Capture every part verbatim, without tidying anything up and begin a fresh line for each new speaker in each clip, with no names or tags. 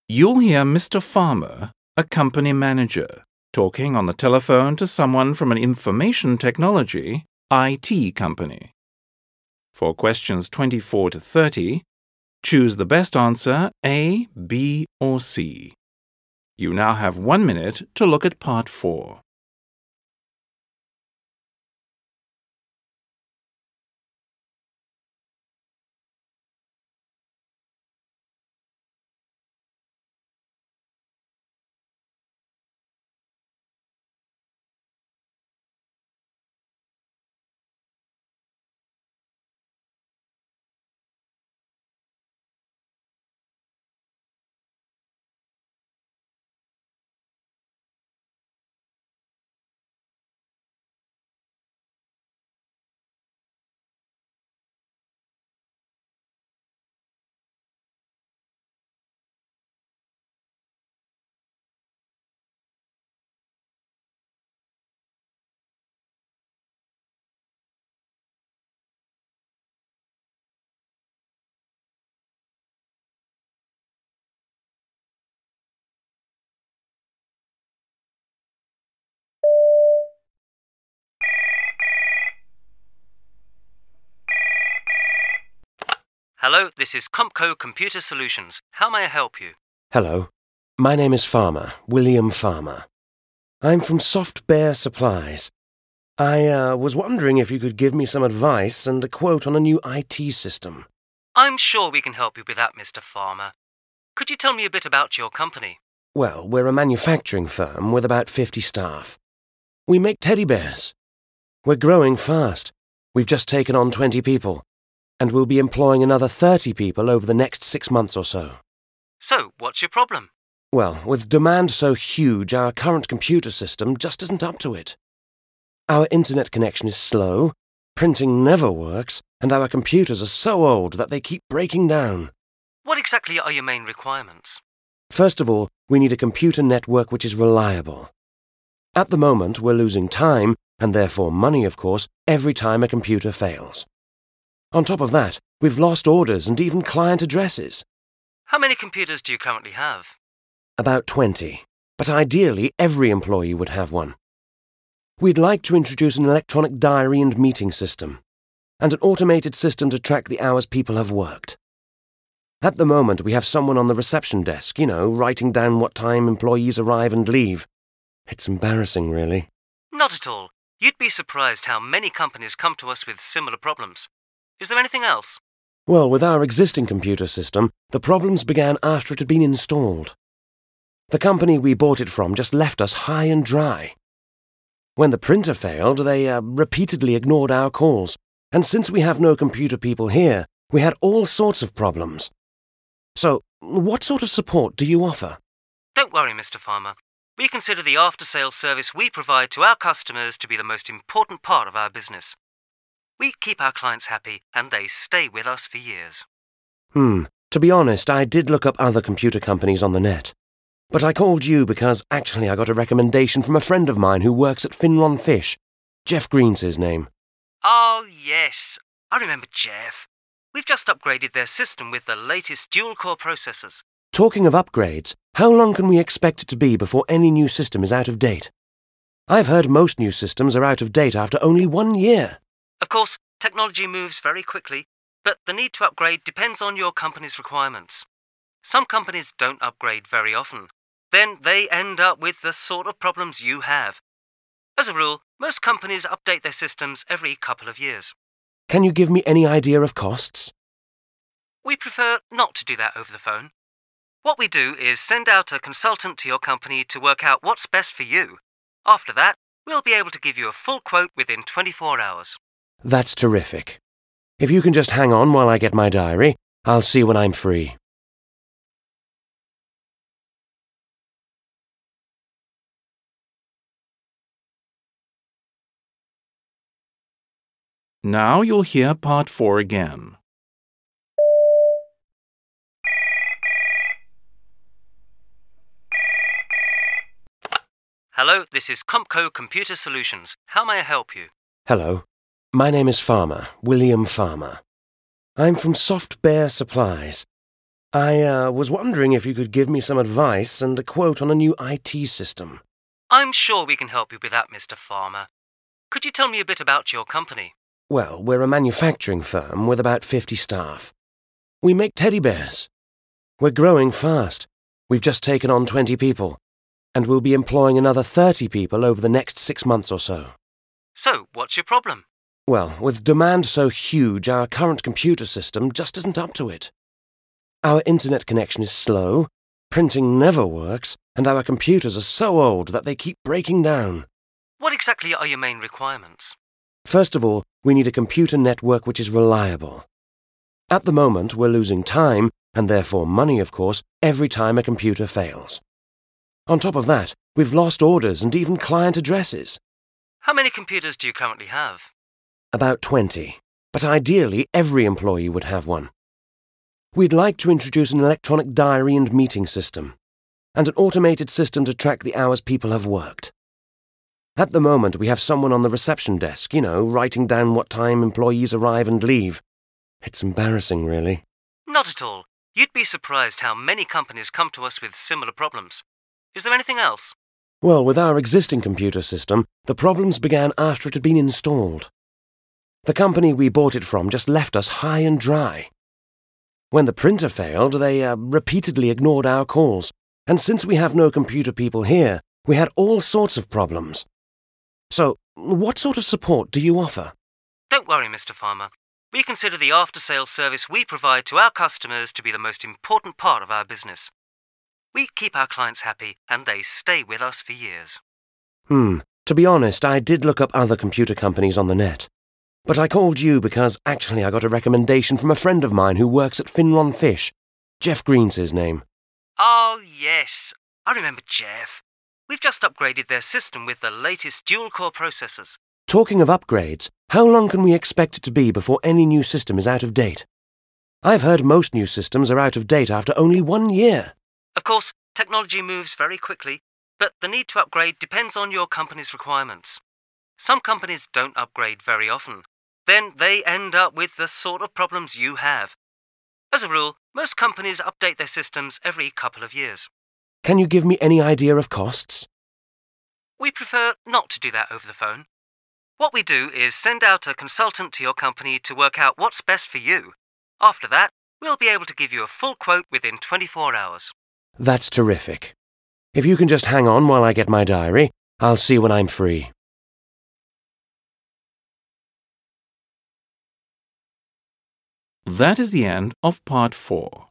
You'll hear Mister Farmer, a company manager, talking on the telephone to someone from an information technology I T company. For questions twenty-four to thirty, choose the best answer A, B, or C. You now have one minute to look at part four.
Hello, this is Compco Computer Solutions. How may I help you?
Hello. My name is Farmer, William Farmer. I'm from Soft Bear Supplies. I uh, was wondering if you could give me some advice and a quote on a new I T system.
I'm sure we can help you with that, Mister Farmer. Could you tell me a bit about your company?
Well, we're a manufacturing firm with about fifty staff. We make teddy bears. We're growing fast. We've just taken on twenty people, and we'll be employing another thirty people over the next six months or so.
So, what's your problem?
Well, with demand so huge, our current computer system just isn't up to it. Our internet connection is slow, printing never works, and our computers are so old that they keep breaking down.
What exactly are your main requirements?
First of all, we need a computer network which is reliable. At the moment, we're losing time, and therefore money, of course, every time a computer fails. On top of that, we've lost orders and even client addresses.
How many computers do you currently have?
About twenty, but ideally every employee would have one. We'd like to introduce an electronic diary and meeting system, and an automated system to track the hours people have worked. At the moment, we have someone on the reception desk, you know, writing down what time employees arrive and leave. It's embarrassing, really.
Not at all. You'd be surprised how many companies come to us with similar problems. Is there anything else?
Well, with our existing computer system, the problems began after it had been installed. The company we bought it from just left us high and dry. When the printer failed, they uh, repeatedly ignored our calls, and since we have no computer people here, we had all sorts of problems. So, what sort of support do you offer?
Don't worry, Mister Farmer. We consider the after-sales service we provide to our customers to be the most important part of our business. We keep our clients happy, and they stay with us for years.
Hmm. To be honest, I did look up other computer companies on the net. But I called you because actually I got a recommendation from a friend of mine who works at Finron Fish. Jeff Green's his name.
Oh, yes. I remember Jeff. We've just upgraded their system with the latest dual-core processors.
Talking of upgrades, how long can we expect it to be before any new system is out of date? I've heard most new systems are out of date after only one year.
Of course, technology moves very quickly, but the need to upgrade depends on your company's requirements. Some companies don't upgrade very often. Then they end up with the sort of problems you have. As a rule, most companies update their systems every couple of years.
Can you give me any idea of costs?
We prefer not to do that over the phone. What we do is send out a consultant to your company to work out what's best for you. After that, we'll be able to give you a full quote within twenty-four hours.
That's terrific. If you can just hang on while I get my diary, I'll see when I'm free.
Now you'll hear part four again.
Hello, this is Compco Computer Solutions. How may I help you?
Hello. My name is Farmer, William Farmer. I'm from Soft Bear Supplies. I uh, was wondering if you could give me some advice and a quote on a new I T system.
I'm sure we can help you with that, Mister Farmer. Could you tell me a bit about your company?
Well, we're a manufacturing firm with about fifty staff. We make teddy bears. We're growing fast. We've just taken on twenty people, and we'll be employing another thirty people over the next six months or so.
So, what's your problem?
Well, with demand so huge, our current computer system just isn't up to it. Our internet connection is slow, printing never works, and our computers are so old that they keep breaking down.
What exactly are your main requirements?
First of all, we need a computer network which is reliable. At the moment, we're losing time, and therefore money, of course, every time a computer fails. On top of that, we've lost orders and even client addresses.
How many computers do you currently have?
About twenty, but ideally every employee would have one. We'd like to introduce an electronic diary and meeting system, and an automated system to track the hours people have worked. At the moment, we have someone on the reception desk, you know, writing down what time employees arrive and leave. It's embarrassing, really.
Not at all. You'd be surprised how many companies come to us with similar problems. Is there anything else?
Well, with our existing computer system, the problems began after it had been installed. The company we bought it from just left us high and dry. When the printer failed, they uh, repeatedly ignored our calls, and since we have no computer people here, we had all sorts of problems. So, what sort of support do you offer?
Don't worry, Mister Farmer. We consider the after-sales service we provide to our customers to be the most important part of our business. We keep our clients happy, and they stay with us for years.
Hmm. To be honest, I did look up other computer companies on the net. But I called you because actually I got a recommendation from a friend of mine who works at Finron Fish. Jeff Green's his name.
Oh, yes. I remember Jeff. We've just upgraded their system with the latest dual-core processors.
Talking of upgrades, how long can we expect it to be before any new system is out of date? I've heard most new systems are out of date after only one year.
Of course, technology moves very quickly, but the need to upgrade depends on your company's requirements. Some companies don't upgrade very often. Then they end up with the sort of problems you have. As a rule, most companies update their systems every couple of years.
Can you give me any idea of costs?
We prefer not to do that over the phone. What we do is send out a consultant to your company to work out what's best for you. After that, we'll be able to give you a full quote within twenty-four hours.
That's terrific. If you can just hang on while I get my diary, I'll see when I'm free.
That is the end of part four.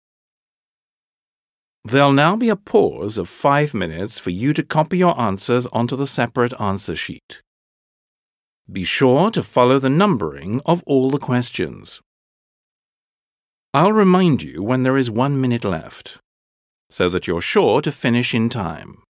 There'll now be a pause of five minutes for you to copy your answers onto the separate answer sheet. Be sure to follow the numbering of all the questions. I'll remind you when there is one minute left, so that you're sure to finish in time.